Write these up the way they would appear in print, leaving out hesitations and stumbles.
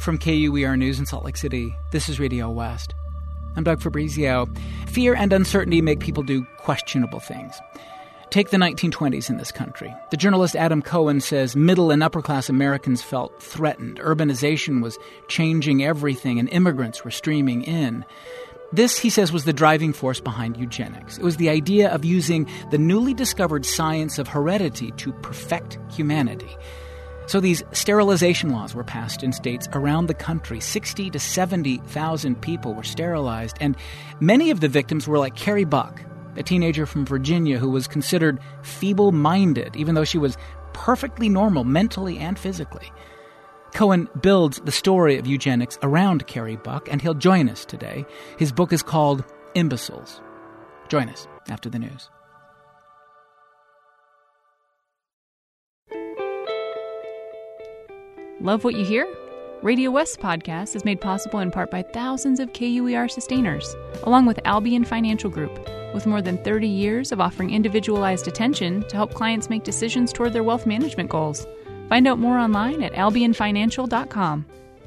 From KUER News in Salt Lake City, this is Radio West. I'm Doug Fabrizio. Fear and uncertainty make people do questionable things. Take the 1920s in this country. The journalist Adam Cohen says middle and upper-class Americans felt threatened. Urbanization was changing everything, and immigrants were streaming in. This, he says, was the driving force behind eugenics. It was the idea of using the newly discovered science of heredity to perfect humanity. So these sterilization laws were passed in states around the country. 60 to 70,000 people were sterilized, and many of the victims were like Carrie Buck, a teenager from Virginia who was considered feeble-minded, even though she was perfectly normal mentally and physically. Cohen builds the story of eugenics around Carrie Buck, and he'll join us today. His book is called Imbeciles. Join us after the news. Love what you hear? Radio West podcast is made possible in part by thousands of KUER sustainers, along with Albion Financial Group, with more than 30 years of offering individualized attention to help clients make decisions toward their wealth management goals. Find out more online at albionfinancial.com.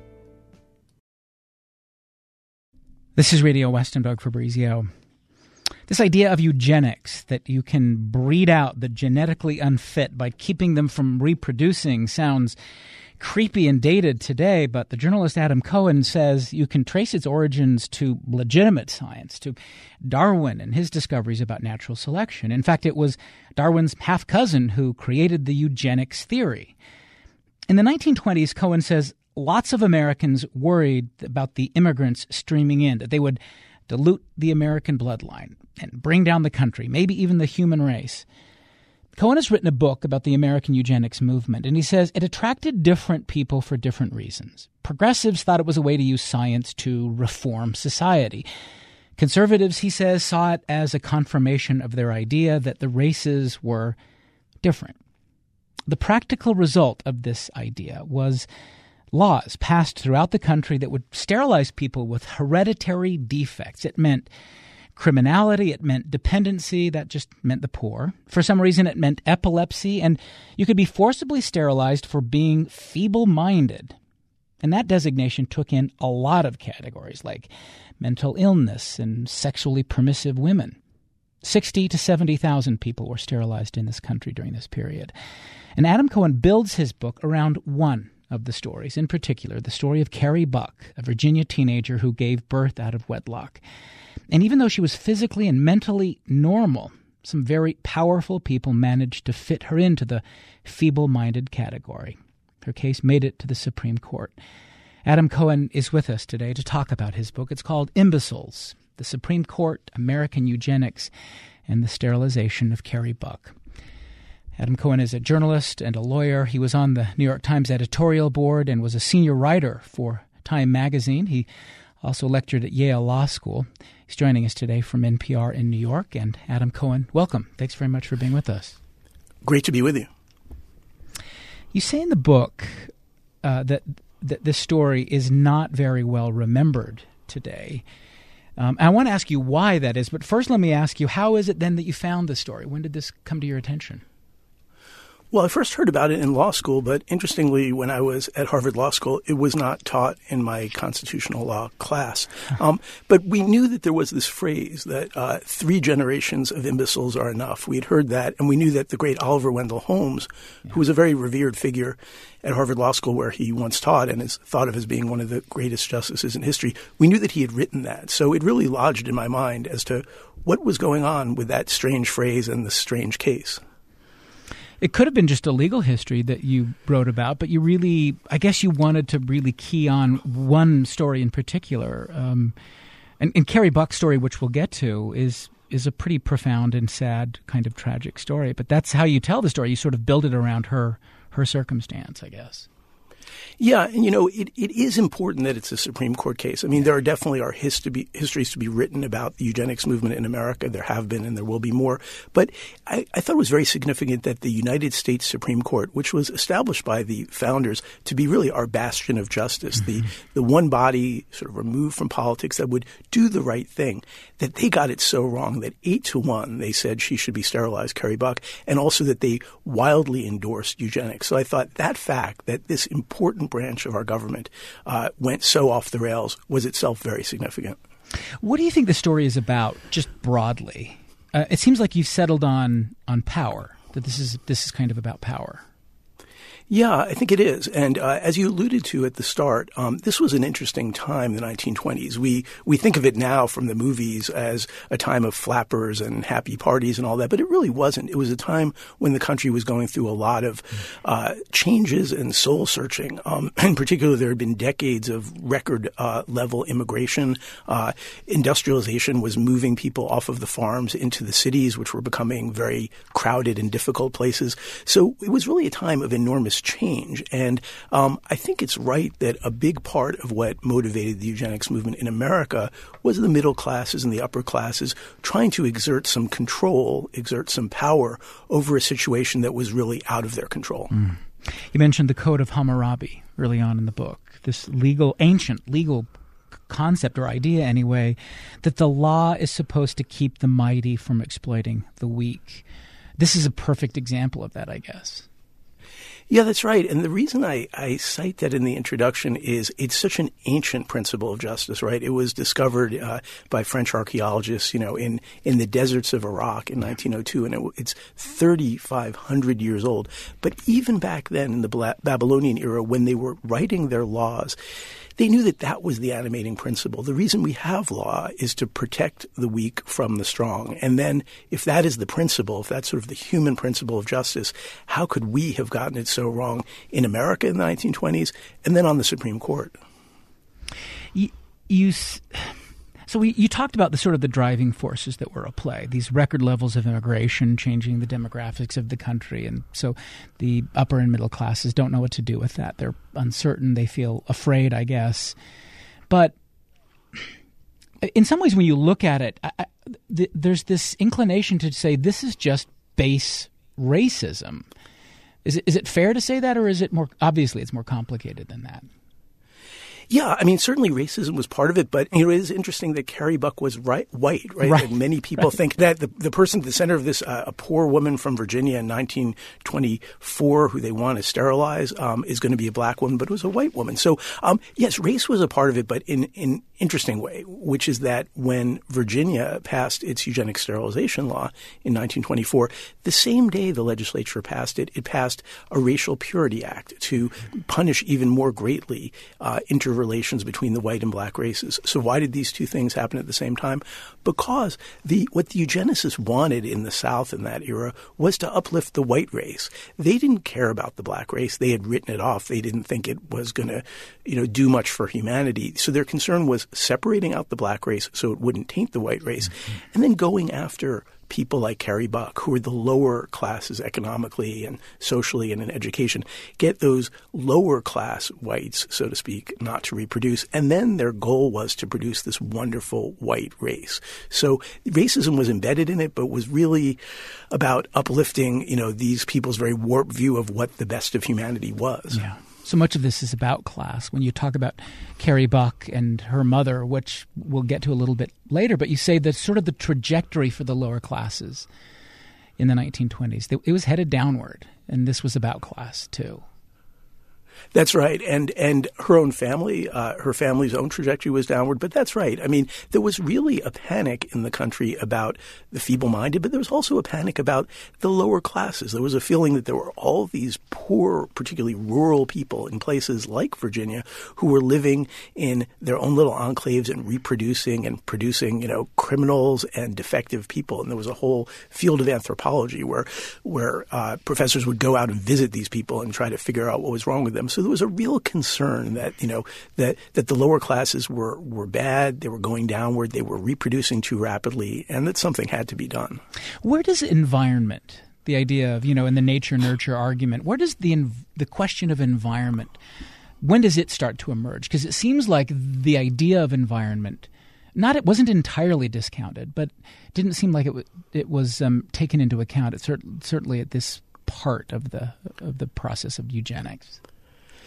This is Radio West. I'm Doug Fabrizio. This idea of eugenics, that you can breed out the genetically unfit by keeping them from reproducing, sounds creepy and dated today, but the journalist Adam Cohen says you can trace its origins to legitimate science, to Darwin and his discoveries about natural selection. In fact, it was Darwin's half-cousin who created the eugenics theory. In the 1920s, Cohen says lots of Americans worried about the immigrants streaming in, that they would dilute the American bloodline and bring down the country, maybe even the human race. Cohen has written a book about the American eugenics movement, and he says it attracted different people for different reasons. Progressives thought it was a way to use science to reform society. Conservatives, he says, saw it as a confirmation of their idea that the races were different. The practical result of this idea was laws passed throughout the country that would sterilize people with hereditary defects. It meant criminality, it meant dependency, that just meant the poor. For some reason, it meant epilepsy, and you could be forcibly sterilized for being feeble-minded. And that designation took in a lot of categories, like mental illness and sexually permissive women. 60 to 70,000 people were sterilized in this country during this period. And Adam Cohen builds his book around one of the stories, in particular, the story of Carrie Buck, a Virginia teenager who gave birth out of wedlock. And even though she was physically and mentally normal, some very powerful people managed to fit her into the feeble-minded category. Her case made it to the Supreme Court. Adam Cohen is with us today to talk about his book. It's called Imbeciles: The Supreme Court, American Eugenics, and the Sterilization of Carrie Buck. Adam Cohen is a journalist and a lawyer. He was on the New York Times editorial board and was a senior writer for Time magazine. He also lectured at Yale Law School. He's joining us today from NPR in New York. And Adam Cohen, welcome. Thanks very much for being with us. Great to be with you. You say in the book that this story is not very well remembered today. I want to ask you why that is, but first let me ask you, how is it then that you found this story? When did this come to your attention? Well, I first heard about it in law school, but interestingly, when I was at Harvard Law School, it was not taught in my constitutional law class. But we knew that there was this phrase that 3 generations of imbeciles are enough. We had heard that, and we knew that the great Oliver Wendell Holmes, who was a very revered figure at Harvard Law School where he once taught and is thought of as being one of the greatest justices in history, we knew that he had written that. So it really lodged in my mind as to what was going on with that strange phrase and the strange case. It could have been just a legal history that you wrote about, but you really, I guess you wanted to really key on one story in particular. And Carrie Buck's story, which we'll get to, is a pretty profound and sad kind of tragic story. But that's how you tell the story. You sort of build it around her circumstance, I guess. Yeah, and it is important that it's a Supreme Court case. I mean, there are definitely histories to be written about the eugenics movement in America. There have been and there will be more. But I thought it was very significant that the United States Supreme Court, which was established by the founders to be really our bastion of justice, the one body sort of removed from politics that would do the right thing, that they got it so wrong that 8-1 they said she should be sterilized, Carrie Buck, and also that they wildly endorsed eugenics. So I thought that fact, that this important important branch of our government went so off the rails was itself very significant. What do you think the story is about, just broadly? It seems like you've settled on power, that this is kind of about power. Yeah, I think it is. And as you alluded to at the start, this was an interesting time, the 1920s. We think of it now from the movies as a time of flappers and happy parties and all that, but it really wasn't. It was a time when the country was going through a lot of changes and soul searching. In particular, there had been decades of record level immigration. Industrialization was moving people off of the farms into the cities, which were becoming very crowded and difficult places. So it was really a time of enormous change. And I think it's right that a big part of what motivated the eugenics movement in America was the middle classes and the upper classes trying to exert some control, exert some power over a situation that was really out of their control. Mm. You mentioned the Code of Hammurabi early on in the book, this ancient legal concept or idea anyway, that the law is supposed to keep the mighty from exploiting the weak. This is a perfect example of that, I guess. Yeah, that's right. And the reason I cite that in the introduction is it's such an ancient principle of justice, right? It was discovered by French archaeologists, in the deserts of Iraq in 1902, and it's 3,500 years old. But even back then in the Babylonian era, when they were writing their laws, they knew that that was the animating principle. The reason we have law is to protect the weak from the strong. And then if that is the principle, if that's sort of the human principle of justice, how could we have gotten it so wrong in America in the 1920s and then on the Supreme Court? So you talked about the driving forces that were at play, these record levels of immigration changing the demographics of the country. And so the upper and middle classes don't know what to do with that. They're uncertain. They feel afraid, I guess. But in some ways, when you look at it, there's this inclination to say this is just base racism. Is it fair to say that, or is it more – obviously it's more complicated than that? Yeah, I mean, certainly racism was part of it, but it is interesting that Carrie Buck was white, right? And many people think that the person at the center of this, a poor woman from Virginia in 1924 who they want to sterilize, is going to be a black woman, but it was a white woman. So, yes, race was a part of it, but in an interesting way, which is that when Virginia passed its eugenic sterilization law in 1924, the same day the legislature passed it, it passed a Racial Purity Act to punish even more greatly interrelations between the white and black races. So why did these two things happen at the same time? Because what the eugenicists wanted in the South in that era was to uplift the white race. They didn't care about the black race. They had written it off. They didn't think it was going to, do much for humanity. So their concern was separating out the black race so it wouldn't taint the white race, and then going after people like Carrie Buck, who are the lower classes economically and socially and in education, get those lower class whites, so to speak, not to reproduce. And then their goal was to produce this wonderful white race. So racism was embedded in it, but was really about uplifting, these people's very warped view of what the best of humanity was. Yeah. So much of this is about class. When you talk about Carrie Buck and her mother, which we'll get to a little bit later, but you say that sort of the trajectory for the lower classes in the 1920s, it was headed downward, and this was about class too. That's right. And her own family, her family's own trajectory was downward. But that's right. I mean, there was really a panic in the country about the feeble-minded, but there was also a panic about the lower classes. There was a feeling that there were all these poor, particularly rural people in places like Virginia who were living in their own little enclaves and reproducing and producing, criminals and defective people. And there was a whole field of anthropology where professors would go out and visit these people and try to figure out what was wrong with them. So there was a real concern that, that the lower classes were bad, they were going downward, they were reproducing too rapidly, and that something had to be done. Where does environment, the idea of, in the nature-nurture argument, where does the question of environment, when does it start to emerge? Because it seems like the idea of environment, it wasn't entirely discounted, but it didn't seem like it was taken into account. Certainly at this part of the process of eugenics.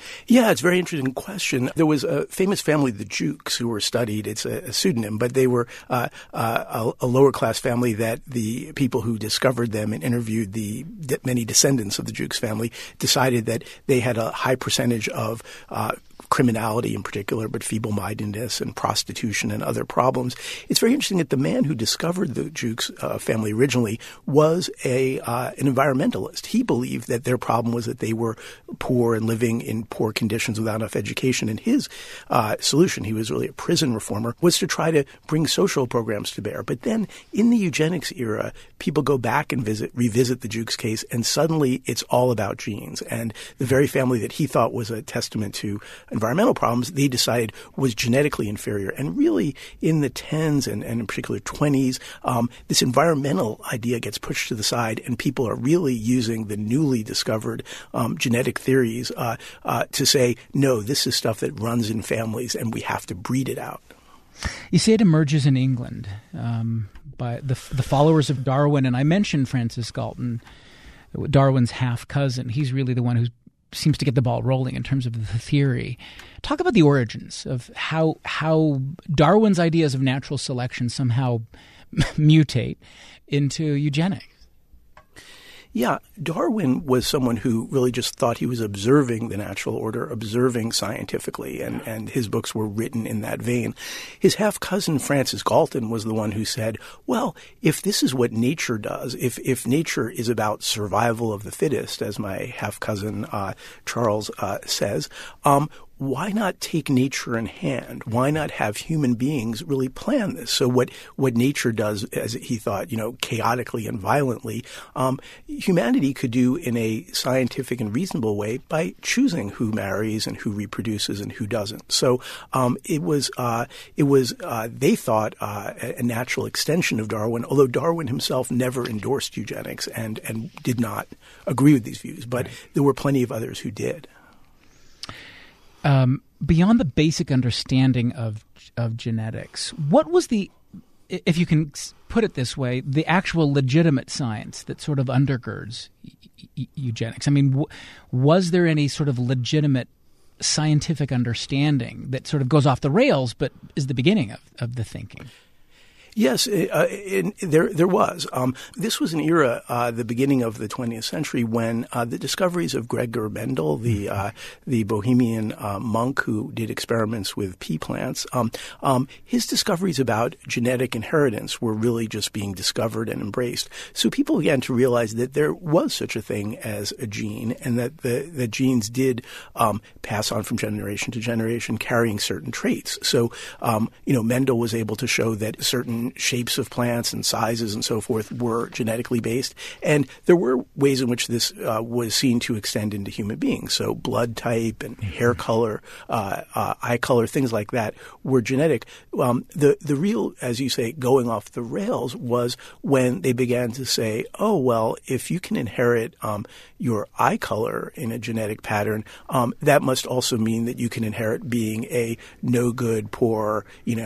Yeah, it's a very interesting question. There was a famous family, the Jukes, who were studied. It's a pseudonym, but they were a lower-class family that the people who discovered them and interviewed the many descendants of the Jukes family decided that they had a high percentage of criminality in particular, but feeble-mindedness and prostitution and other problems. It's very interesting that the man who discovered the Jukes family originally was an environmentalist. He believed that their problem was that they were poor and living in poor conditions without enough education. And his solution, he was really a prison reformer, was to try to bring social programs to bear. But then in the eugenics era, people go back and revisit the Jukes case, and suddenly it's all about genes. And the very family that he thought was a testament to environmental problems, they decided was genetically inferior. And really in the 10s and in particular 20s, this environmental idea gets pushed to the side, and people are really using the newly discovered genetic theories to say, no, this is stuff that runs in families and we have to breed it out. You say it emerges in England by the followers of Darwin, and I mentioned Francis Galton, Darwin's half-cousin. He's really the one who seems to get the ball rolling in terms of the theory. Talk about the origins of how Darwin's ideas of natural selection somehow mutate into eugenics. Yeah, Darwin was someone who really just thought he was observing the natural order, observing scientifically, and his books were written in that vein. His half-cousin Francis Galton was the one who said, well, if this is what nature does, if nature is about survival of the fittest, as my half-cousin Charles says, why not take nature in hand? Why not have human beings really plan this? So what nature does, as he thought, chaotically and violently, humanity could do in a scientific and reasonable way by choosing who marries and who reproduces and who doesn't. So it was they thought a natural extension of Darwin, although Darwin himself never endorsed eugenics and did not agree with these views, but there were plenty of others who did. Beyond the basic understanding of genetics, what was if you can put it this way, the actual legitimate science that sort of undergirds eugenics? I mean, was there any sort of legitimate scientific understanding that sort of goes off the rails but is the beginning of the thinking? Yes, there was. This was an era, the beginning of the 20th century, when the discoveries of Gregor Mendel, the Bohemian monk who did experiments with pea plants, his discoveries about genetic inheritance were really just being discovered and embraced. So people began to realize that there was such a thing as a gene, and that the genes did pass on from generation to generation, carrying certain traits. So, Mendel was able to show that certain shapes of plants and sizes and so forth were genetically based. And there were ways in which this was seen to extend into human beings. So blood type and hair color, eye color, things like that were genetic. The real, as you say, going off the rails was when they began to say, oh, well, if you can inherit your eye color in a genetic pattern, that must also mean that you can inherit being a no good, poor,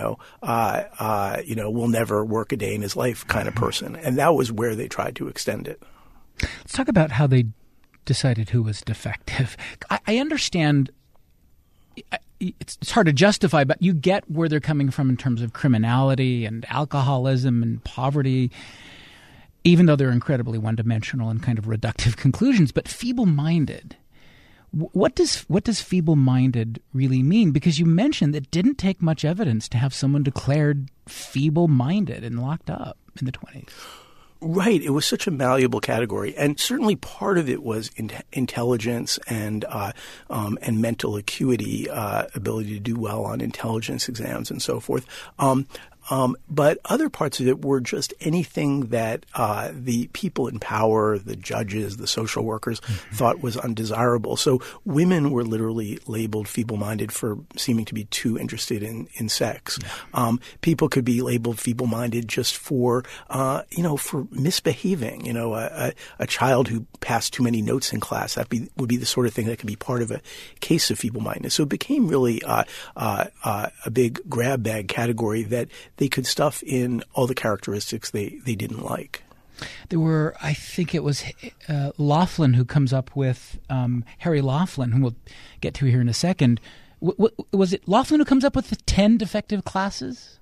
will never work a day in his life kind of person. And that was where they tried to extend it. Let's talk about how they decided who was defective. I understand it's hard to justify, but you get where they're coming from in terms of criminality and alcoholism and poverty, even though they're incredibly one-dimensional and kind of reductive conclusions. But feeble-minded, what does feeble-minded really mean? Because you mentioned it didn't take much evidence to have someone declared feeble-minded and locked up in the 1920s. Right. It was such a malleable category. And certainly part of it was intelligence and mental acuity, ability to do well on intelligence exams and so forth. But other parts of it were just anything that the people in power, the judges, the social workers thought was undesirable. So women were literally labeled feeble-minded for seeming to be too interested in sex. Yeah. People could be labeled feeble-minded just for misbehaving. A child who passed too many notes in class, would be the sort of thing that could be part of a case of feeble-mindedness. So it became really a big grab bag category that they could stuff in all the characteristics they didn't like. I think it was Laughlin who comes up with Harry Laughlin, whom we'll get to here in a second. Was it Laughlin who comes up with the 10 defective classes?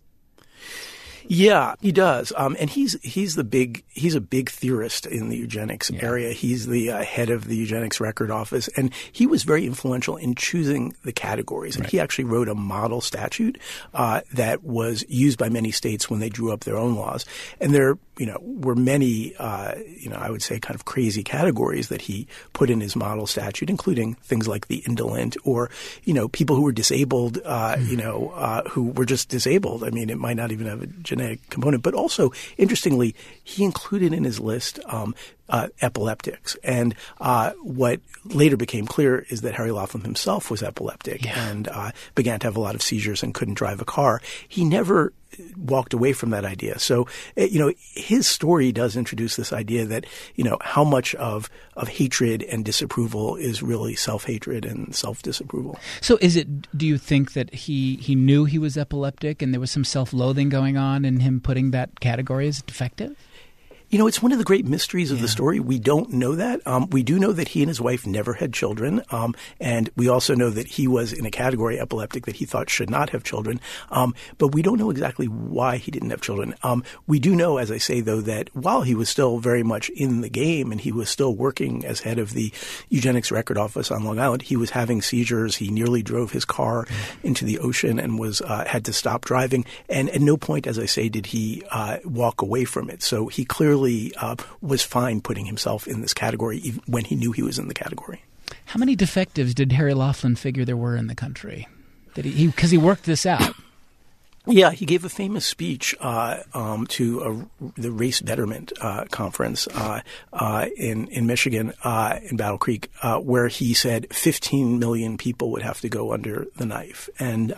Yeah, he does. And he's a big theorist in the eugenics area. He's the head of the eugenics record office, and he was very influential in choosing the categories. And he actually wrote a model statute that was used by many states when they drew up their own laws. And there, were many, I would say kind of crazy categories that he put in his model statute, including things like the indolent or, people who were disabled, who were just disabled. I mean, it might not even have a genetic component. But also, interestingly, he included in his list epileptics. And what later became clear is that Harry Laughlin himself was epileptic and began to have a lot of seizures and couldn't drive a car. He never walked away from that idea. So, his story does introduce this idea that, how much of hatred and disapproval is really self-hatred and self-disapproval. So do you think that he knew he was epileptic and there was some self-loathing going on in him putting that category as defective? It's one of the great mysteries of the story. We don't know that. We do know that he and his wife never had children. And we also know that he was in a category epileptic that he thought should not have children. But we don't know exactly why he didn't have children. We do know, as I say, though, that while he was still very much in the game and he was still working as head of the eugenics record office on Long Island, he was having seizures. He nearly drove his car into the ocean and had to stop driving. And at no point, as I say, did he walk away from it. So he clearly was fine putting himself in this category even when he knew he was in the category. How many defectives did Harry Laughlin figure there were in the country? Because he worked this out. Yeah, he gave a famous speech to the Race Betterment Conference in Michigan, in Battle Creek, where he said 15 million people would have to go under the knife. And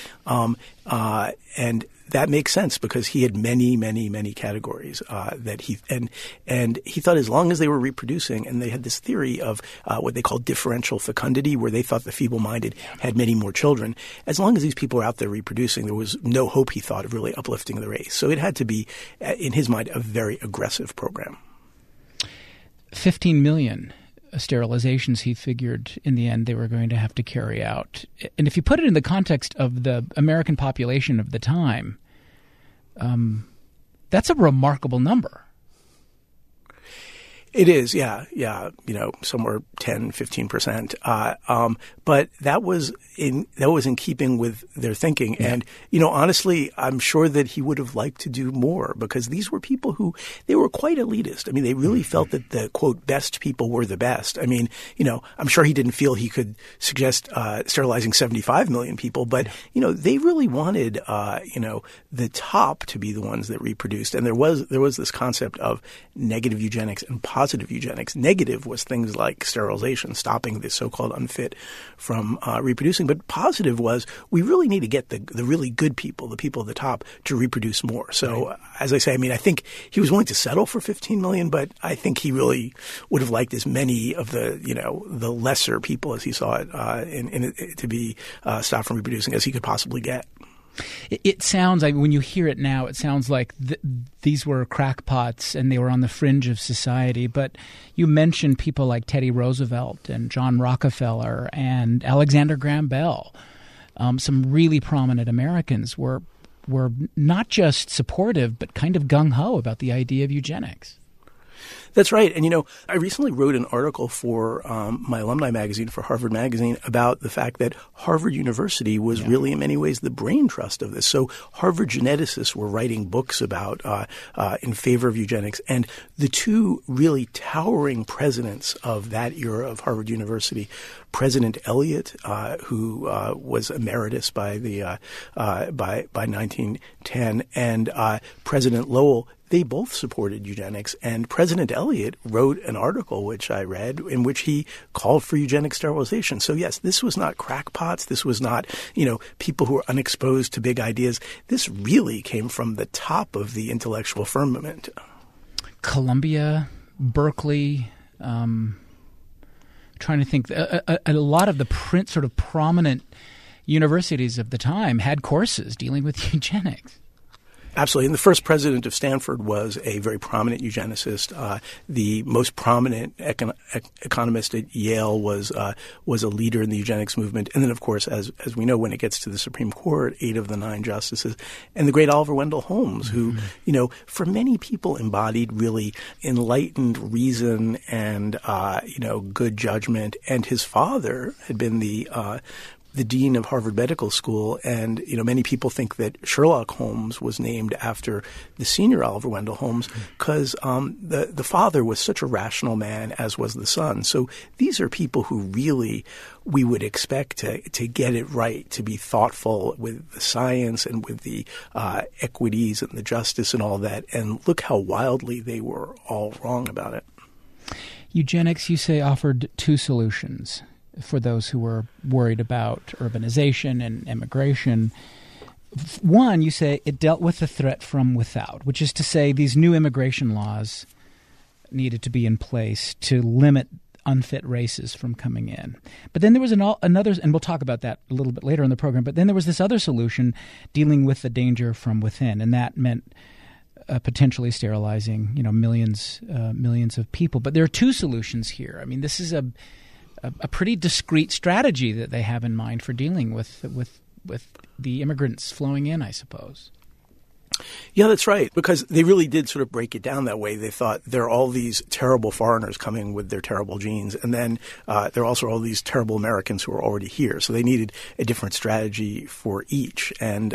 that makes sense because he had many, many, many categories that he thought as long as they were reproducing, and they had this theory of what they call differential fecundity, where they thought the feeble-minded had many more children. As long as these people were out there reproducing, there was no hope, he thought, of really uplifting the race. So it had to be, in his mind, a very aggressive program. 15 million sterilizations he figured in the end they were going to have to carry out. And if you put it in the context of the American population of the time, that's a remarkable number. It is, yeah, somewhere 10, 15%. But that was in keeping with their thinking. Yeah. And, honestly, I'm sure that he would have liked to do more because these were people who, they were quite elitist. I mean, they really felt that the, quote, best people were the best. I mean, I'm sure he didn't feel he could suggest sterilizing 75 million people, but, they really wanted, the top to be the ones that reproduced. And there was this concept of negative eugenics and positive eugenics. Negative was things like sterilization, stopping the so-called unfit from reproducing. But positive was we really need to get the really good people, the people at the top, to reproduce more. So as I say, I think he was willing to settle for 15 million, but I think he really would have liked as many of the, the lesser people as he saw it to be stopped from reproducing as he could possibly get. It sounds like when you hear it now, it sounds like these were crackpots and they were on the fringe of society. But you mentioned people like Teddy Roosevelt and John Rockefeller and Alexander Graham Bell. Some really prominent Americans were not just supportive, but kind of gung-ho about the idea of eugenics. That's right. And, I recently wrote an article for my alumni magazine, for Harvard Magazine, about the fact that Harvard University was really in many ways the brain trust of this. So Harvard geneticists were writing books about in favor of eugenics. And the two really towering presidents of that era of Harvard University, President Eliot, who was emeritus by 1910, and President Lowell, they both supported eugenics, and President Eliot wrote an article, which I read, in which he called for eugenic sterilization. So yes, this was not crackpots. This was not, people who were unexposed to big ideas. This really came from the top of the intellectual firmament. Columbia, Berkeley, trying to think, a lot of the sort of prominent universities of the time had courses dealing with eugenics. Absolutely. And the first president of Stanford was a very prominent eugenicist. The most prominent economist at Yale was a leader in the eugenics movement. And then, of course, as we know, when it gets to the Supreme Court, 8 of the 9 justices, and the great Oliver Wendell Holmes, who, for many people embodied really enlightened reason and, good judgment. And his father had been the dean of Harvard Medical School, and many people think that Sherlock Holmes was named after the senior Oliver Wendell Holmes because the father was such a rational man, as was the son. So these are people who really we would expect to get it right, to be thoughtful with the science and with the equities and the justice and all that. And look how wildly they were all wrong about it. Eugenics, you say, offered 2 solutions for those who were worried about urbanization and immigration. One, you say, it dealt with the threat from without, which is to say these new immigration laws needed to be in place to limit unfit races from coming in. But then there was another, and we'll talk about that a little bit later in the program, but then there was this other solution dealing with the danger from within, and that meant potentially sterilizing, millions of people. But there are 2 solutions here. I mean, this is a pretty discrete strategy that they have in mind for dealing with the immigrants flowing in, I suppose. Yeah, that's right, because they really did sort of break it down that way. They thought there are all these terrible foreigners coming with their terrible genes, and then there are also all these terrible Americans who are already here. So they needed a different strategy for each. And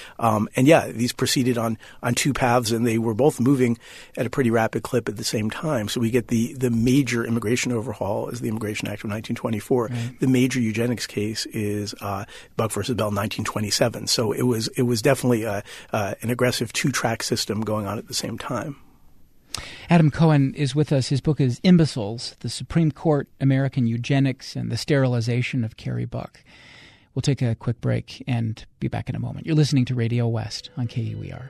these proceeded on 2 paths, and they were both moving at a pretty rapid clip at the same time. So we get the major immigration overhaul is the Immigration Act of 1924. Right. The major eugenics case is Buck versus Bell, 1927. So it was definitely an aggressive 2-track system going on at the same time. Adam Cohen is with us. His book is Imbeciles, The Supreme Court, American Eugenics, and the Sterilization of Carrie Buck. We'll take a quick break and be back in a moment. You're listening to Radio West on KUER.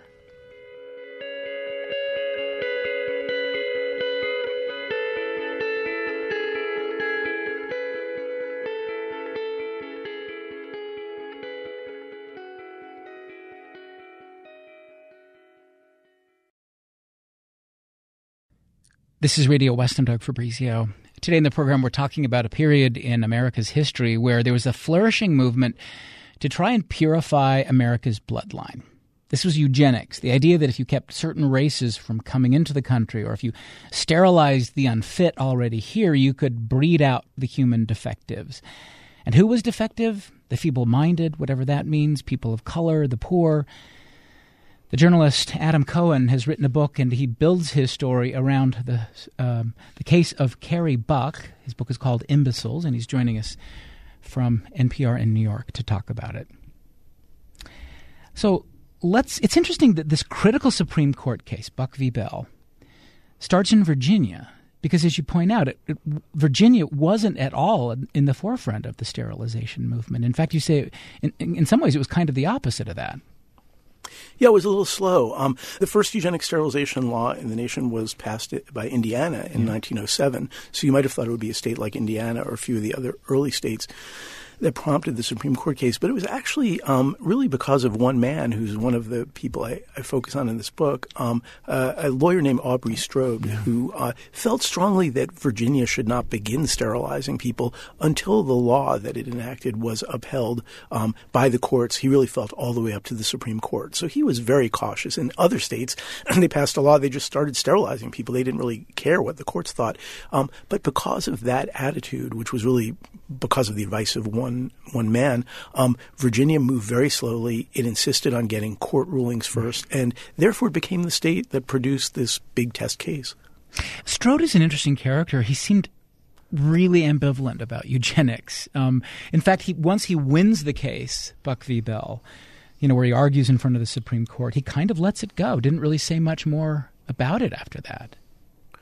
This is Radio West. I'm Doug Fabrizio. Today in the program, we're talking about a period in America's history where there was a flourishing movement to try and purify America's bloodline. This was eugenics, the idea that if you kept certain races from coming into the country, or if you sterilized the unfit already here, you could breed out the human defectives. And who was defective? The feeble-minded, whatever that means, people of color, the poor. The journalist Adam Cohen has written a book, and he builds his story around the case of Carrie Buck. His book is called Imbeciles, and he's joining us from NPR in New York to talk about it. So it's interesting that this critical Supreme Court case, Buck v. Bell, starts in Virginia because, as you point out, Virginia wasn't at all in the forefront of the sterilization movement. In fact, you say in some ways it was kind of the opposite of that. Yeah, it was a little slow. The first eugenic sterilization law in the nation was passed by Indiana in 1907. So you might have thought it would be a state like Indiana or a few of the other early states that prompted the Supreme Court case. But it was actually really because of one man who's one of the people I focus on in this book, a lawyer named Aubrey Strode, who felt strongly that Virginia should not begin sterilizing people until the law that it enacted was upheld by the courts. He really felt all the way up to the Supreme Court. So he was very cautious. In other states, they passed a law, they just started sterilizing people. They didn't really care what the courts thought. But because of that attitude, which was really because of the advice of one man, Virginia moved very slowly. It insisted on getting court rulings first, and therefore it became the state that produced this big test case. Strode is an interesting character. He seemed really ambivalent about eugenics. In fact, once he wins the case, Buck v. Bell, where he argues in front of the Supreme Court, he kind of lets it go. Didn't really say much more about it after that.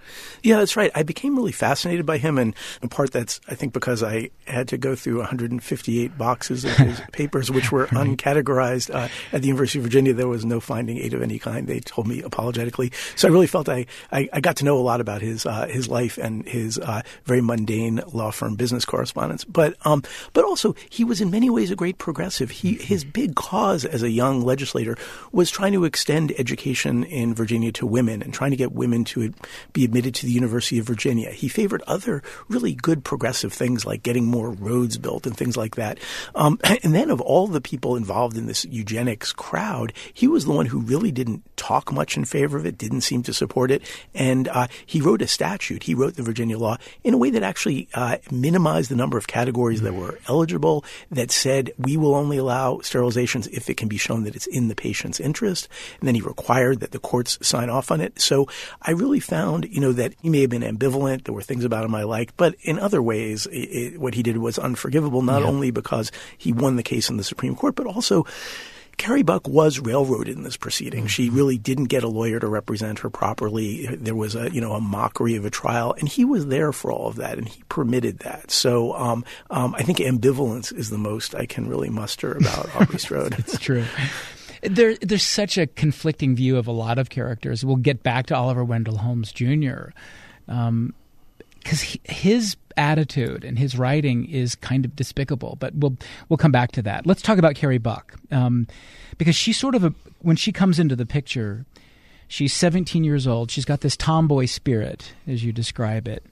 Yeah, that's right. I became really fascinated by him, and in part that's, I think, because I had to go through 158 boxes of his papers, which were uncategorized. At the University of Virginia, there was no finding aid of any kind. They told me apologetically. So I really felt I got to know a lot about his life and his very mundane law firm business correspondence. But also, he was in many ways a great progressive. His big cause as a young legislator was trying to extend education in Virginia to women and trying to get women to be admitted to the University of Virginia. He favored other really good progressive things like getting more roads built and things like that. And then of all the people involved in this eugenics crowd, he was the one who really didn't talk much in favor of it, didn't seem to support it. And he wrote a statute. He wrote the Virginia law in a way that actually minimized the number of categories that were eligible, that said we will only allow sterilizations if it can be shown that it's in the patient's interest. And then he required that the courts sign off on it. So I really found, that he may have been ambivalent. There were things about him I liked, but in other ways, what he did was unforgivable, not only because he won the case in the Supreme Court, but also Carrie Buck was railroaded in this proceeding. Mm-hmm. She really didn't get a lawyer to represent her properly. There was a mockery of a trial, and he was there for all of that, and he permitted that. So I think ambivalence is the most I can really muster about Aubrey Strode. It's true. There's such a conflicting view of a lot of characters. We'll get back to Oliver Wendell Holmes Jr. Because his attitude and his writing is kind of despicable, but we'll come back to that. Let's talk about Carrie Buck, because she's sort of when she comes into the picture, she's 17 years old. She's got this tomboy spirit, as you describe it,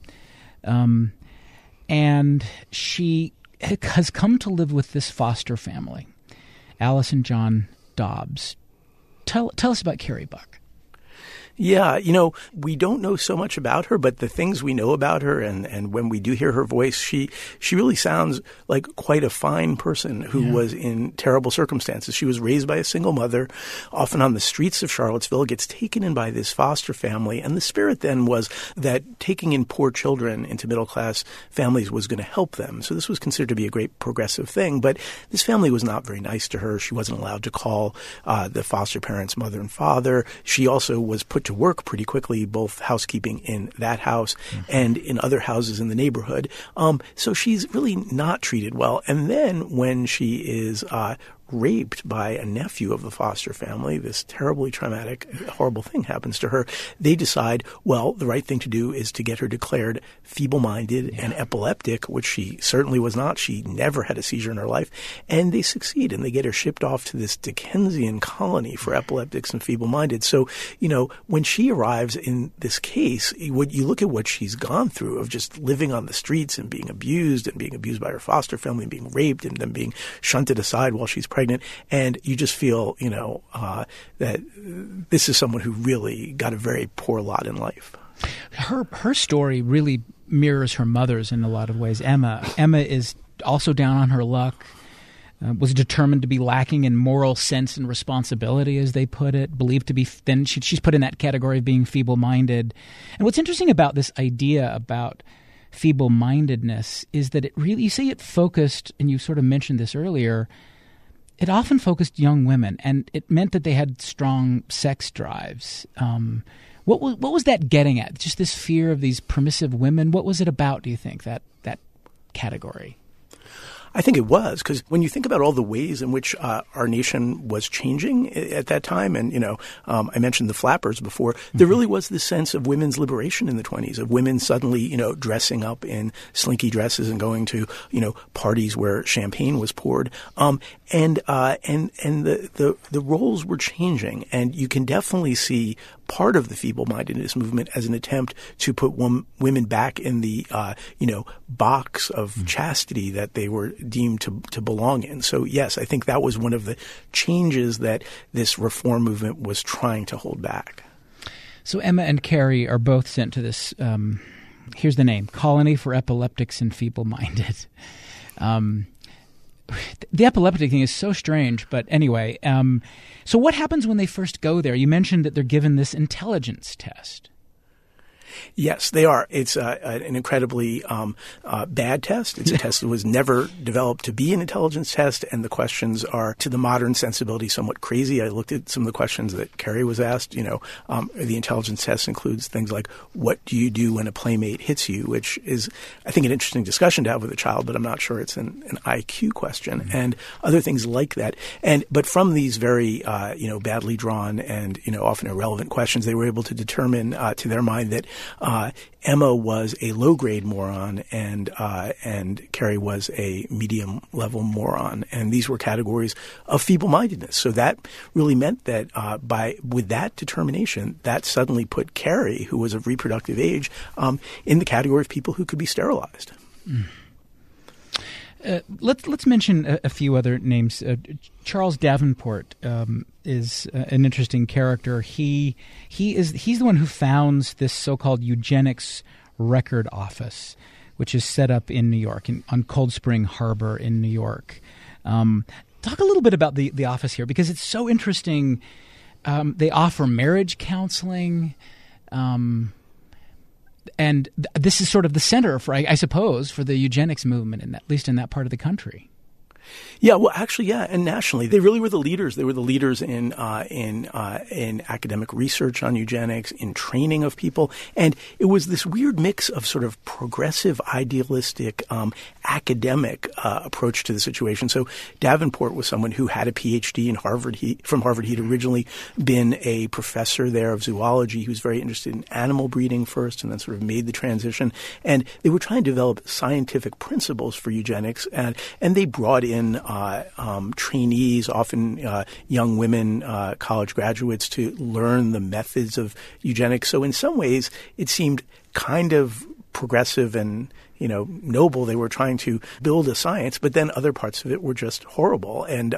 and she has come to live with this foster family, Alice and John Dobbs. Tell us about Carrie Buck. Yeah, we don't know so much about her, but the things we know about her and when we do hear her voice, she really sounds like quite a fine person who was in terrible circumstances. She was raised by a single mother, often on the streets of Charlottesville, gets taken in by this foster family. And the spirit then was that taking in poor children into middle-class families was going to help them. So this was considered to be a great progressive thing. But this family was not very nice to her. She wasn't allowed to call the foster parents mother and father. She also was put to work pretty quickly, both housekeeping in that house and in other houses in the neighborhood. So she's really not treated well. And then when she is raped by a nephew of the foster family, this terribly traumatic, horrible thing happens to her. They decide, well, the right thing to do is to get her declared feeble-minded and epileptic, which she certainly was not. She never had a seizure in her life. And they succeed, and they get her shipped off to this Dickensian colony for epileptics and feeble-minded. So, when she arrives in this case, when you look at what she's gone through of just living on the streets and being abused by her foster family and being raped and then being shunted aside while she's pregnant, and you just feel, that this is someone who really got a very poor lot in life. Her story really mirrors her mother's in a lot of ways. Emma is also down on her luck, was determined to be lacking in moral sense and responsibility, as they put it, believed to be thin. She's put in that category of being feeble-minded. And what's interesting about this idea about feeble-mindedness is that it really, you say it focused, and you sort of mentioned this earlier, it often focused young women, and it meant that they had strong sex drives. What was that getting at? Just this fear of these permissive women? What was it about, do you think, that category? I think it was, because when you think about all the ways in which our nation was changing at that time, and, I mentioned the flappers before, there really was this sense of women's liberation in the 20s, of women suddenly, dressing up in slinky dresses and going to, parties where champagne was poured. And the roles were changing, and you can definitely see part of the feeble-mindedness movement as an attempt to put women back in the, box of chastity that they were deemed to belong in. So, yes, I think that was one of the changes that this reform movement was trying to hold back. So Emma and Carrie are both sent to this, here's the name, Colony for Epileptics and Feeble-Minded. The epileptic thing is so strange, but anyway. So what happens when they first go there? You mentioned that they're given this intelligence test. Yes, they are. It's an incredibly bad test. It's a test that was never developed to be an intelligence test, and the questions are, to the modern sensibility, somewhat crazy. I looked at some of the questions that Carrie was asked. The intelligence test includes things like, what do you do when a playmate hits you, which is, I think, an interesting discussion to have with a child, but I'm not sure it's an IQ question, and other things like that. But from these very, badly drawn and, often irrelevant questions, they were able to determine to their mind that Emma was a low-grade moron and Carrie was a medium-level moron. And these were categories of feeble-mindedness. So that really meant that with that determination, that suddenly put Carrie, who was of reproductive age, in the category of people who could be sterilized. Let's mention a few other names. Charles Davenport is an interesting character. He's the one who founds this so-called eugenics record office, which is set up in New York, on Cold Spring Harbor in New York. Talk a little bit about the office here, because it's so interesting. They offer marriage counseling. And this is sort of the center for, I suppose, for the eugenics movement, at least in that part of the country. Yeah, well, actually, yeah, and nationally, they really were the leaders. They were the leaders in academic research on eugenics, in training of people, and it was this weird mix of sort of progressive, idealistic, academic approach to the situation. So Davenport was someone who had a PhD in Harvard. From Harvard, he'd originally been a professor there of zoology. He was very interested in animal breeding first, and then sort of made the transition. And they were trying to develop scientific principles for eugenics, and they brought in trainees, often young women, college graduates, to learn the methods of eugenics. So in some ways, it seemed kind of progressive and noble. They were trying to build a science, but then other parts of it were just horrible. And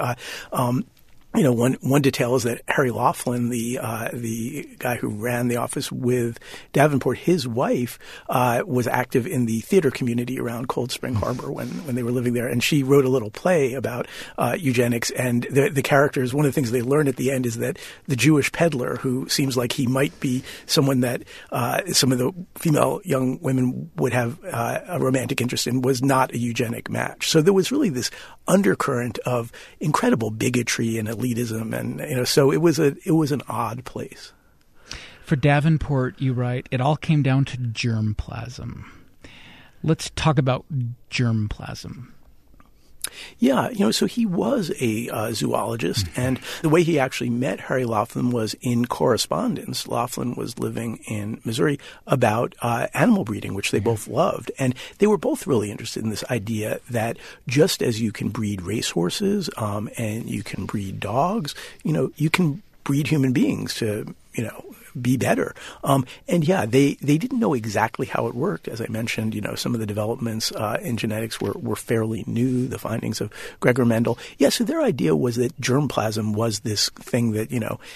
one detail is that Harry Laughlin, the guy who ran the office with Davenport, his wife was active in the theater community around Cold Spring Harbor when they were living there, and she wrote a little play about eugenics. And the characters, one of the things they learn at the end is that the Jewish peddler, who seems like he might be someone that some of the female young women would have a romantic interest in, was not a eugenic match. So there was really this undercurrent of incredible bigotry and elitism, and so it was an odd place. For Davenport, you write, it all came down to germplasm. Let's talk about germplasm. Yeah, so he was a zoologist, and the way he actually met Harry Laughlin was in correspondence. Laughlin was living in Missouri about animal breeding, which they both loved, and they were both really interested in this idea that just as you can breed racehorses and you can breed dogs, you can breed human beings to, be better. And yeah, they didn't know exactly how it worked. As I mentioned, some of the developments in genetics were fairly new, the findings of Gregor Mendel. Yeah, so their idea was that germplasm was this thing that,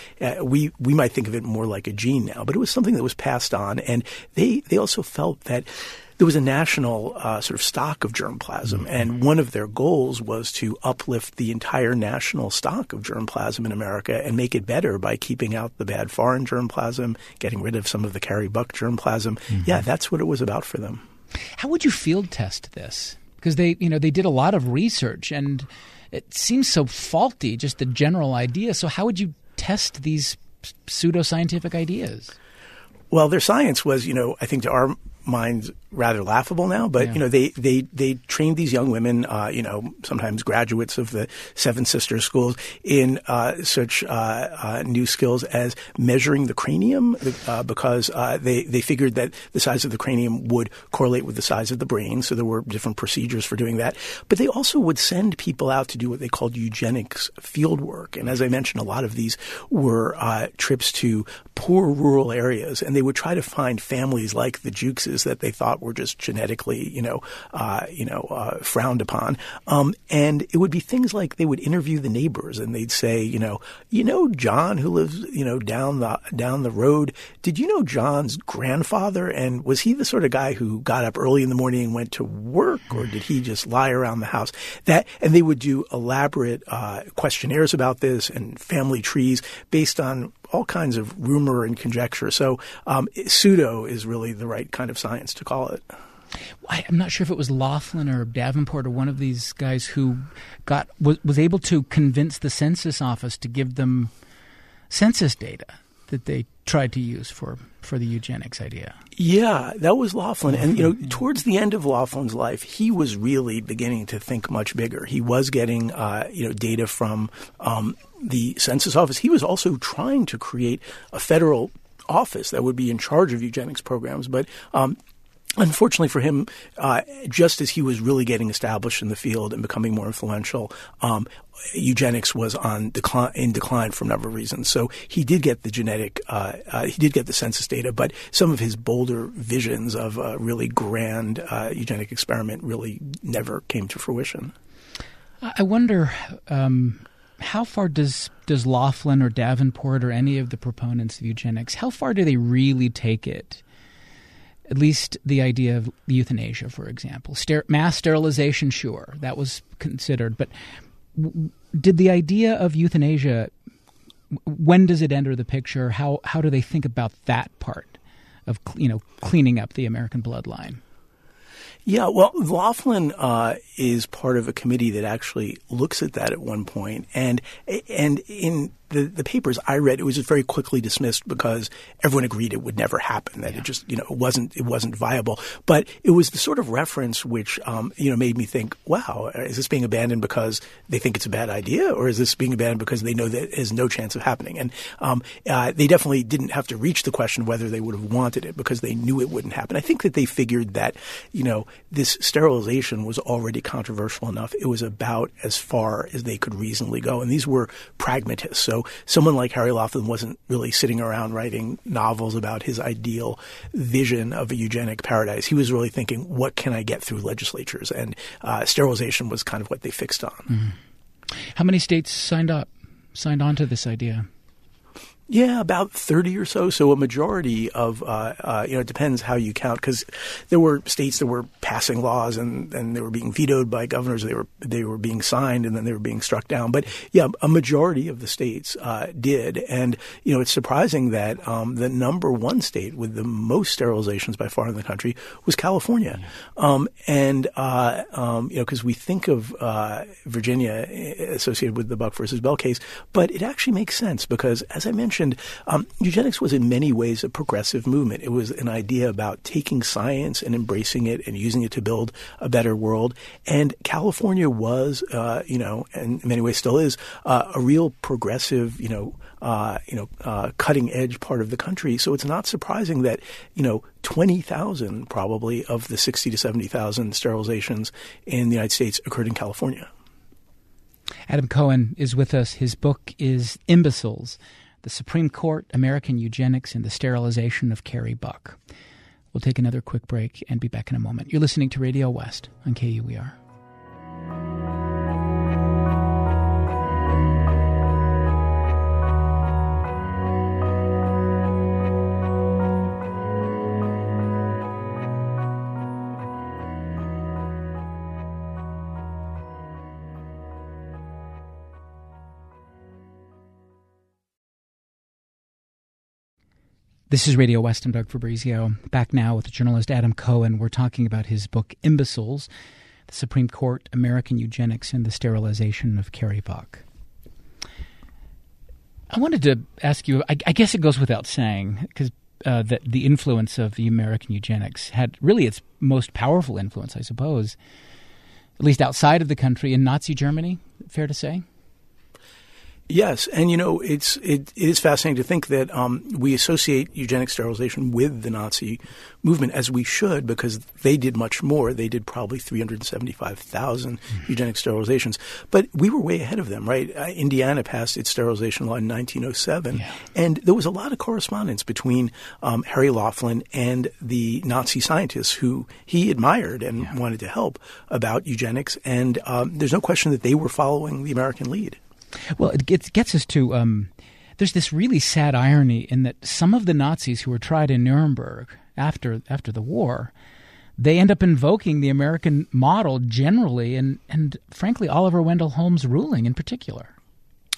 we might think of it more like a gene now, but it was something that was passed on. And they also felt that there was a national sort of stock of germplasm, and one of their goals was to uplift the entire national stock of germplasm in America and make it better by keeping out the bad foreign germplasm, getting rid of some of the Carrie-Buck germplasm. Mm-hmm. Yeah, that's what it was about for them. How would you field test this? Because they did a lot of research, and it seems so faulty, just the general idea. So how would you test these pseudoscientific ideas? Well, their science was, I think to our minds rather laughable now, but they trained these young women, sometimes graduates of the Seven Sisters schools, in such new skills as measuring the cranium, because they figured that the size of the cranium would correlate with the size of the brain. So there were different procedures for doing that. But they also would send people out to do what they called eugenics field work. And as I mentioned, a lot of these were trips to poor rural areas, and they would try to find families like the Jukeses that they thought were just genetically, frowned upon. And it would be things like they would interview the neighbors, and they'd say, John who lives, down the road. Did you know John's grandfather? And was he the sort of guy who got up early in the morning and went to work, or did he just lie around the house? And they would do elaborate questionnaires about this and family trees based on all kinds of rumor and conjecture. So pseudo is really the right kind of science to call it. I'm not sure if it was Laughlin or Davenport or one of these guys who was able to convince the census office to give them census data that they tried to use for the eugenics idea. Yeah, that was Laughlin. And, towards the end of Laughlin's life, he was really beginning to think much bigger. He was getting, data from the census office. He was also trying to create a federal office that would be in charge of eugenics programs. But unfortunately for him, just as he was really getting established in the field and becoming more influential, eugenics was in decline for a number of reasons. So he did get the the census data, but some of his bolder visions of a really grand eugenic experiment really never came to fruition. I wonder how far does Laughlin or Davenport or any of the proponents of eugenics, how far do they really take it? At least the idea of euthanasia, for example. Mass sterilization, sure, that was considered. But did the idea of euthanasia, when does it enter the picture? How do they think about that part of cleaning up the American bloodline? Yeah, well, Laughlin is part of a committee that actually looks at that at one point, and in the papers I read, it was just very quickly dismissed because everyone agreed it would never happen, that it just, it wasn't viable. But it was the sort of reference which, made me think, wow, is this being abandoned because they think it's a bad idea, or is this being abandoned because they know that it has no chance of happening? And they definitely didn't have to reach the question of whether they would have wanted it because they knew it wouldn't happen. I think that they figured that, this sterilization was already controversial enough. It was about as far as they could reasonably go. And these were pragmatists. So someone like Harry Laughlin wasn't really sitting around writing novels about his ideal vision of a eugenic paradise. He was really thinking, what can I get through legislatures? And sterilization was kind of what they fixed on. Mm-hmm. How many states signed on to this idea? Yeah, about 30 or so. So a majority of, it depends how you count, because there were states that were passing laws and they were being vetoed by governors. They were being signed and then they were being struck down. But yeah, a majority of the states did. And, it's surprising that the number one state with the most sterilizations by far in the country was California. Because we think of Virginia associated with the Buck versus Bell case, but it actually makes sense because, as I mentioned, eugenics was in many ways a progressive movement. It was an idea about taking science and embracing it and using it to build a better world. And California was, and in many ways still is, a real progressive, cutting edge part of the country. So it's not surprising that, 20,000 probably of the 60 to 70,000 sterilizations in the United States occurred in California. Adam Cohen is with us. His book is Imbeciles: The Supreme Court, American Eugenics, and the Sterilization of Carrie Buck. We'll take another quick break and be back in a moment. You're listening to Radio West on KUER. This is Radio West. I'm Doug Fabrizio. Back now with the journalist Adam Cohen. We're talking about his book, Imbeciles: The Supreme Court, American Eugenics, and the Sterilization of Carrie Buck. I wanted to ask you, I guess it goes without saying, because that the influence of the American eugenics had really its most powerful influence, I suppose, at least outside of the country, in Nazi Germany, fair to say? Yes, and it is fascinating to think that we associate eugenic sterilization with the Nazi movement, as we should, because they did much more. They did probably 375,000 eugenic sterilizations, but we were way ahead of them, right? Indiana passed its sterilization law in 1907, and there was a lot of correspondence between Harry Laughlin and the Nazi scientists who he admired and wanted to help about eugenics, and there's no question that they were following the American lead. Well, it gets us to there's this really sad irony in that some of the Nazis who were tried in Nuremberg after the war, they end up invoking the American model generally and frankly, Oliver Wendell Holmes' ruling in particular.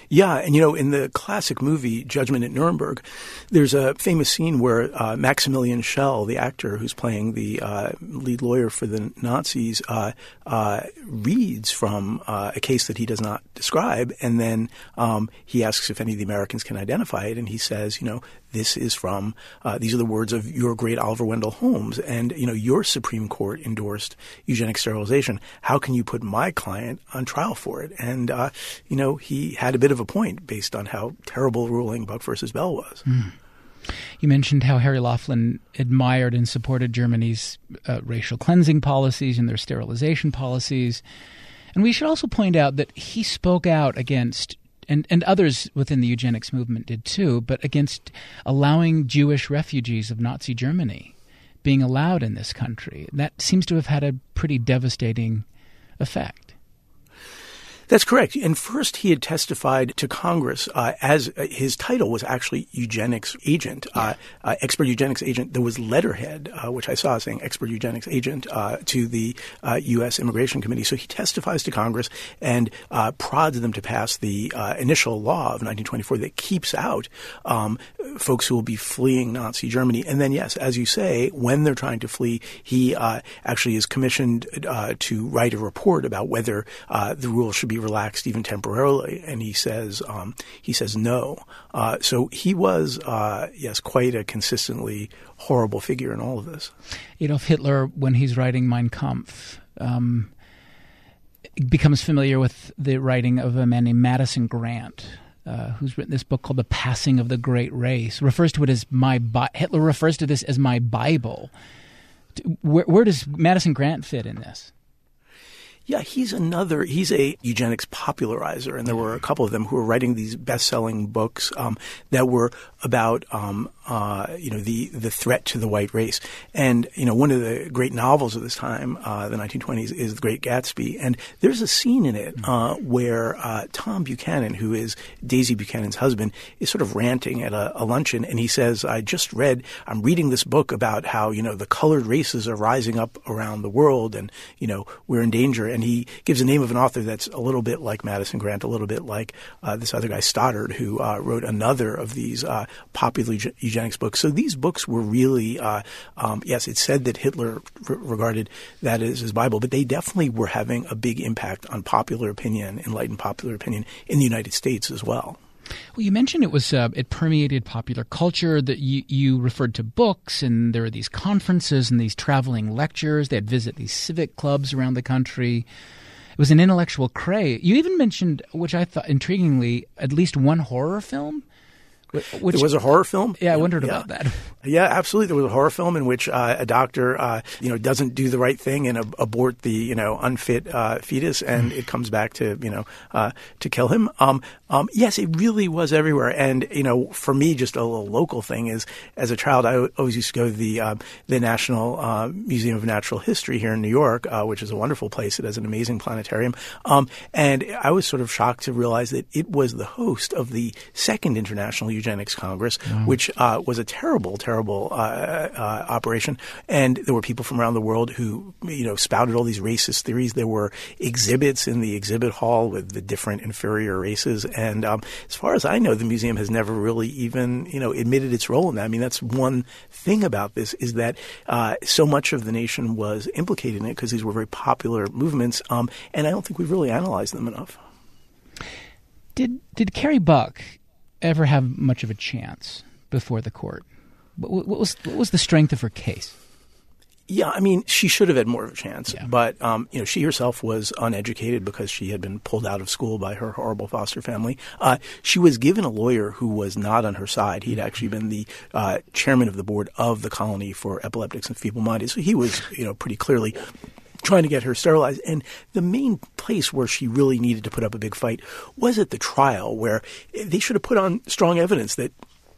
Yeah, and in the classic movie Judgment at Nuremberg, there's a famous scene where Maximilian Schell, the actor who's playing the lead lawyer for the Nazis, reads from a case that he does not describe, and then he asks if any of the Americans can identify it, and he says, this is from these are the words of your great Oliver Wendell Holmes, and your Supreme Court endorsed eugenic sterilization. How can you put my client on trial for it? And he had a bit of a point based on how terrible ruling Buck versus Bell was. You mentioned how Harry Laughlin admired and supported Germany's racial cleansing policies and their sterilization policies. And we should also point out that he spoke out against, and others within the eugenics movement did too, but against allowing Jewish refugees of Nazi Germany being allowed in this country. That seems to have had a pretty devastating effect. That's correct. And first he had testified to Congress as his title was actually eugenics agent, expert eugenics agent. There was letterhead, which I saw saying expert eugenics agent to the U.S. Immigration Committee. So he testifies to Congress and prods them to pass the initial law of 1924 that keeps out folks who will be fleeing Nazi Germany. And then, yes, as you say, when they're trying to flee, he actually is commissioned to write a report about whether the rules should be relaxed even temporarily, and he says no. So he was, yes, quite a consistently horrible figure in all of this. Adolf Hitler, when he's writing Mein Kampf, becomes familiar with the writing of a man named Madison Grant, who's written this book called The Passing of the Great Race. Hitler refers to this as my Bible. Where does Madison Grant fit in this? Yeah, he's a eugenics popularizer, and there were a couple of them who were writing these best-selling books that were about the threat to the white race. And one of the great novels of this time, the 1920s, is The Great Gatsby, and there's a scene in it where Tom Buchanan, who is Daisy Buchanan's husband, is sort of ranting at a luncheon, and he says, I'm reading this book about how the colored races are rising up around the world, and we're in danger. And he gives the name of an author that's a little bit like Madison Grant, a little bit like this other guy Stoddard, who wrote another of these popular eugenics books. So these books were really, yes, it's said that Hitler regarded that as his Bible, but they definitely were having a big impact on popular opinion, enlightened popular opinion in the United States as well. Well, you mentioned it permeated popular culture, that you referred to books, and there are these conferences and these traveling lectures. They'd visit these civic clubs around the country. It was an intellectual craze. You even mentioned, which I thought intriguingly, at least one horror film. There was a horror film? Yeah, I wondered about that. Yeah, absolutely. There was a horror film in which a doctor, doesn't do the right thing and abort the, unfit fetus, and it comes back to kill him. Yes, it really was everywhere. And, for me, just a little local thing is, as a child, I always used to go to the National Museum of Natural History here in New York, which is a wonderful place. It has an amazing planetarium. And I was sort of shocked to realize that it was the host of the Second International Eugenics Congress, which was a terrible operation. And there were people from around the world who, spouted all these racist theories. There were exhibits in the exhibit hall with the different inferior races. And as far as I know, the museum has never really even, admitted its role in that. I mean, that's one thing about this, is that so much of the nation was implicated in it because these were very popular movements. And I don't think we've really analyzed them enough. Did Carrie Buck ever have much of a chance before the court? What was the strength of her case? Yeah, I mean, she should have had more of a chance. Yeah. But, she herself was uneducated because she had been pulled out of school by her horrible foster family. She was given a lawyer who was not on her side. He'd actually been the chairman of the board of the Colony for Epileptics and Feeble-Minded. So he was, pretty clearly trying to get her sterilized. And the main place where she really needed to put up a big fight was at the trial, where they should have put on strong evidence that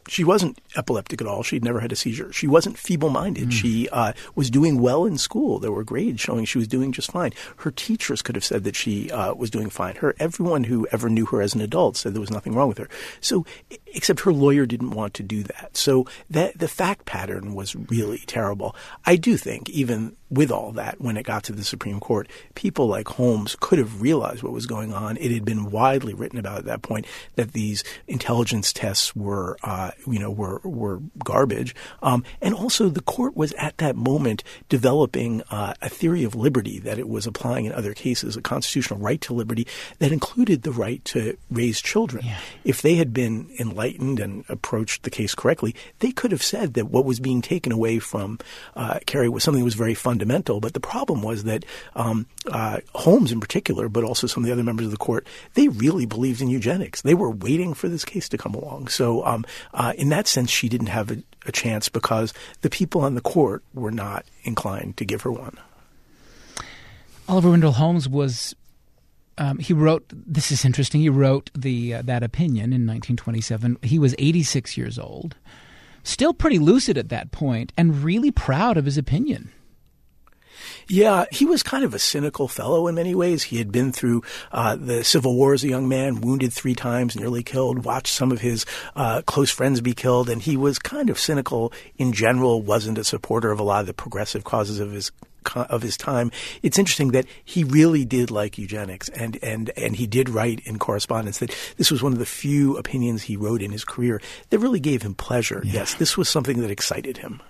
She wasn't epileptic at all. She'd never had a seizure. She wasn't feeble-minded. She was doing well in school. There were grades showing she was doing just fine. Her teachers could have said that she was doing fine. Everyone who ever knew her as an adult said there was nothing wrong with her. So, except her lawyer didn't want to do that. So the fact pattern was really terrible. I do think, even with all that, when it got to the Supreme Court, people like Holmes could have realized what was going on. It had been widely written about at that point that these intelligence tests were garbage. And also the court was at that moment developing a theory of liberty that it was applying in other cases, a constitutional right to liberty that included the right to raise children. Yeah. If they had been enlightened and approached the case correctly, they could have said that what was being taken away from Carrie was something that was very fundamental. But the problem was that Holmes in particular, but also some of the other members of the court, they really believed in eugenics. They were waiting for this case to come along. So in that sense, she didn't have a chance because the people on the court were not inclined to give her one. Oliver Wendell Holmes was he wrote – this is interesting. He wrote that opinion in 1927. He was 86 years old, still pretty lucid at that point, and really proud of his opinion. Yeah, he was kind of a cynical fellow in many ways. He had been through the Civil War as a young man, wounded 3 times, nearly killed, watched some of his close friends be killed, and he was kind of cynical in general, wasn't a supporter of a lot of the progressive causes of his time. It's interesting that he really did like eugenics, and he did write in correspondence that this was one of the few opinions he wrote in his career that really gave him pleasure. Yeah. Yes, this was something that excited him.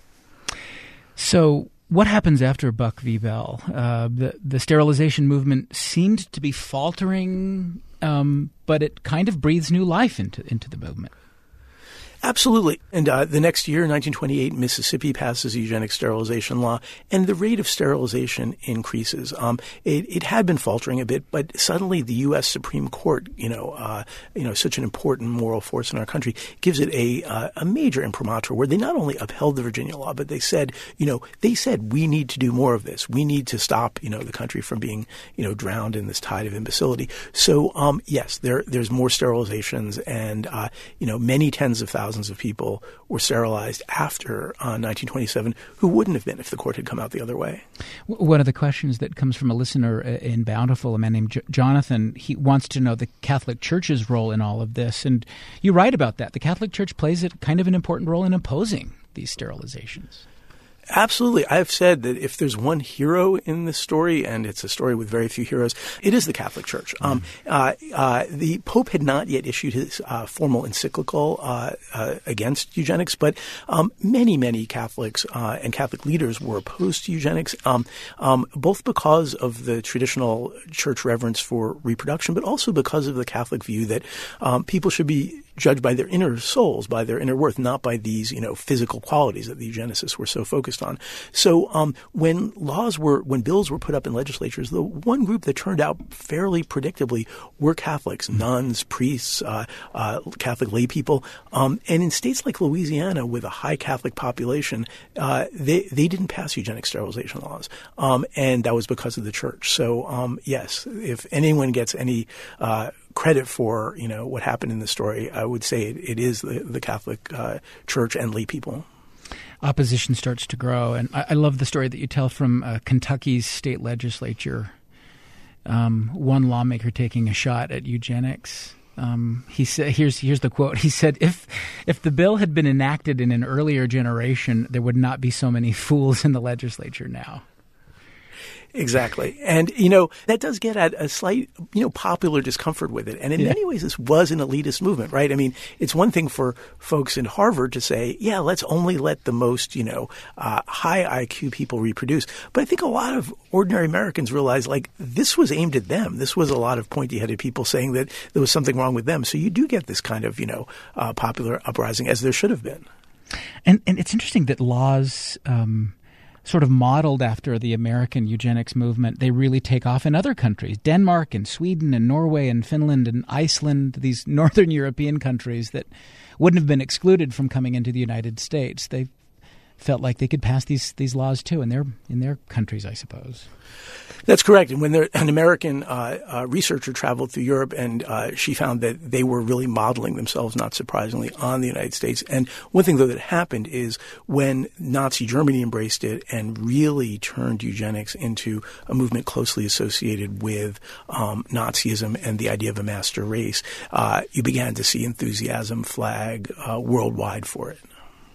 So what happens after Buck v. Bell? The sterilization movement seemed to be faltering, but it kind of breathes new life into the movement. Absolutely. And the next year, 1928, Mississippi passes a eugenic sterilization law, and the rate of sterilization increases. It had been faltering a bit, but suddenly the U.S. Supreme Court, such an important moral force in our country, gives it a major imprimatur where they not only upheld the Virginia law, but they said we need to do more of this. We need to stop, the country from being, drowned in this tide of imbecility. So, yes, there's more sterilizations, and many tens of thousands of people were sterilized after 1927 who wouldn't have been if the court had come out the other way. One of the questions that comes from a listener in Bountiful, a man named Jonathan, he wants to know the Catholic Church's role in all of this. And you write about that. The Catholic Church plays kind of an important role in opposing these sterilizations. Absolutely. I've said that if there's one hero in this story, and it's a story with very few heroes, it is the Catholic Church. The Pope had not yet issued his formal encyclical against eugenics, but many, many Catholics and Catholic leaders were opposed to eugenics, both because of the traditional church reverence for reproduction, but also because of the Catholic view that people should be judged by their inner souls, by their inner worth, not by these, physical qualities that the eugenicists were so focused on. So when bills were put up in legislatures, the one group that turned out fairly predictably were Catholics, nuns, priests, Catholic lay people. And in states like Louisiana, with a high Catholic population, they didn't pass eugenic sterilization laws. And that was because of the church. So, yes, if anyone gets any credit for, what happened in the story, I would say it is the Catholic Church and lay people. Opposition starts to grow. And I love the story that you tell from Kentucky's state legislature. One lawmaker taking a shot at eugenics. He said, here's the quote. He said, if the bill had been enacted in an earlier generation, there would not be so many fools in the legislature now. Exactly. And, that does get at a slight, popular discomfort with it. And in many ways, this was an elitist movement, right? I mean, it's one thing for folks in Harvard to say, yeah, let's only let the most, high IQ people reproduce. But I think a lot of ordinary Americans realize, this was aimed at them. This was a lot of pointy-headed people saying that there was something wrong with them. So you do get this kind of, popular uprising, as there should have been. And it's interesting that laws sort of modeled after the American eugenics movement, they really take off in other countries. Denmark and Sweden and Norway and Finland and Iceland, these northern European countries that wouldn't have been excluded from coming into the United States. They felt like they could pass these laws too in their countries, I suppose. That's correct. And when an American researcher traveled through Europe, and she found that they were really modeling themselves, not surprisingly, on the United States. And one thing, though, that happened is when Nazi Germany embraced it and really turned eugenics into a movement closely associated with Nazism and the idea of a master race, you began to see enthusiasm flag worldwide for it.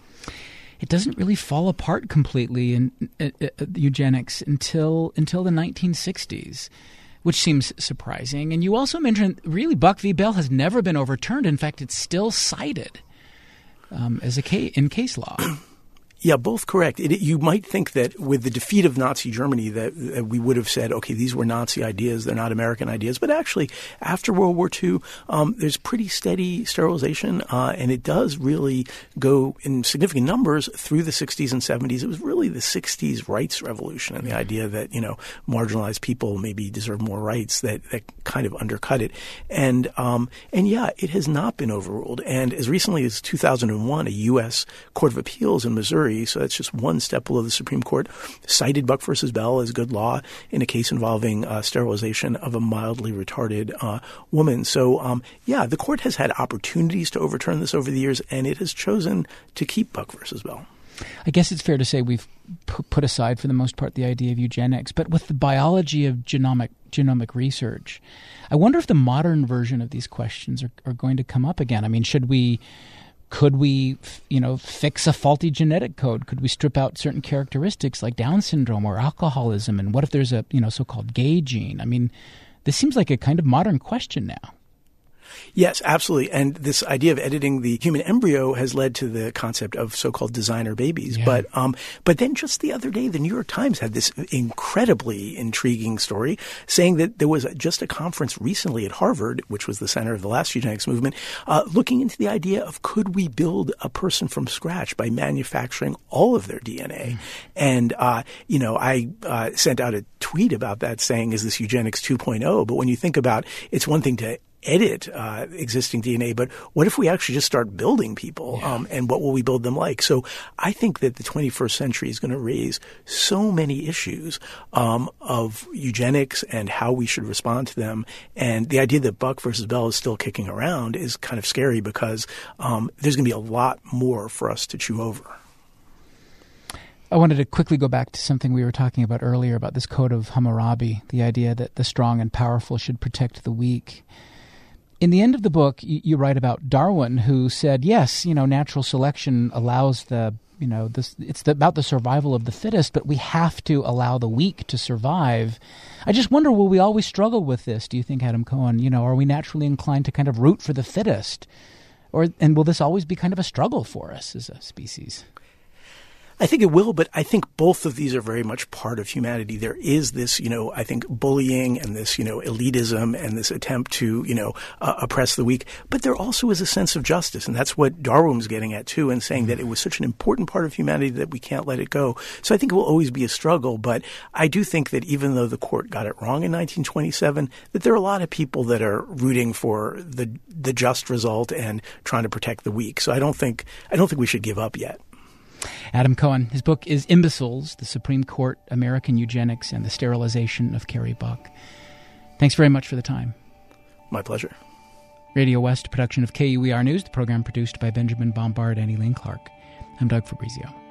It doesn't really fall apart completely in eugenics until the 1960s, which seems surprising. And you also mentioned, really, Buck v. Bell has never been overturned. In fact, it's still cited as in case law. Yeah, both correct. You might think that with the defeat of Nazi Germany that we would have said, okay, these were Nazi ideas, they're not American ideas. But actually, after World War II, there's pretty steady sterilization, and it does really go in significant numbers through the 60s and 70s. It was really the 60s rights revolution and the idea that, marginalized people maybe deserve more rights that kind of undercut it. And yeah, it has not been overruled. And as recently as 2001, a U.S. Court of Appeals in Missouri, so that's just one step below the Supreme Court, cited Buck versus Bell as good law in a case involving sterilization of a mildly retarded woman. So, yeah, the court has had opportunities to overturn this over the years, and it has chosen to keep Buck versus Bell. I guess it's fair to say we've put aside for the most part the idea of eugenics, but with the biology of genomic research, I wonder if the modern version of these questions are going to come up again. I mean, could we, fix a faulty genetic code? Could we strip out certain characteristics like Down syndrome or alcoholism? And what if there's a, so-called gay gene? I mean, this seems like a kind of modern question now. Yes, absolutely. And this idea of editing the human embryo has led to the concept of so-called designer babies. Yeah. But then just the other day, the New York Times had this incredibly intriguing story saying that there was just a conference recently at Harvard, which was the center of the last eugenics movement, looking into the idea of could we build a person from scratch by manufacturing all of their DNA? And, I sent out a tweet about that saying, is this eugenics 2.0? But when you think about it's one thing to edit existing DNA, but what if we actually just start building people? Yeah. And what will we build them like? So I think that the 21st century is going to raise so many issues of eugenics and how we should respond to them. And the idea that Buck versus Bell is still kicking around is kind of scary because there's going to be a lot more for us to chew over. I wanted to quickly go back to something we were talking about earlier about this code of Hammurabi, the idea that the strong and powerful should protect the weak. In the end of the book, you write about Darwin, who said, yes, natural selection allows about the survival of the fittest, but we have to allow the weak to survive. I just wonder, will we always struggle with this? Do you think, Adam Cohen, are we naturally inclined to kind of root for the fittest? And will this always be kind of a struggle for us as a species? I think it will, but I think both of these are very much part of humanity. There is this, I think bullying and this, elitism and this attempt to, oppress the weak. But there also is a sense of justice. And that's what Darwin was getting at, too, and saying that it was such an important part of humanity that we can't let it go. So I think it will always be a struggle. But I do think that even though the court got it wrong in 1927, that there are a lot of people that are rooting for the just result and trying to protect the weak. So I don't think we should give up yet. Adam Cohen. His book is Imbeciles, The Supreme Court, American Eugenics, and the Sterilization of Carrie Buck. Thanks very much for the time. My pleasure. Radio West, production of KUER News, the program produced by Benjamin Bombard and Elaine Clark. I'm Doug Fabrizio.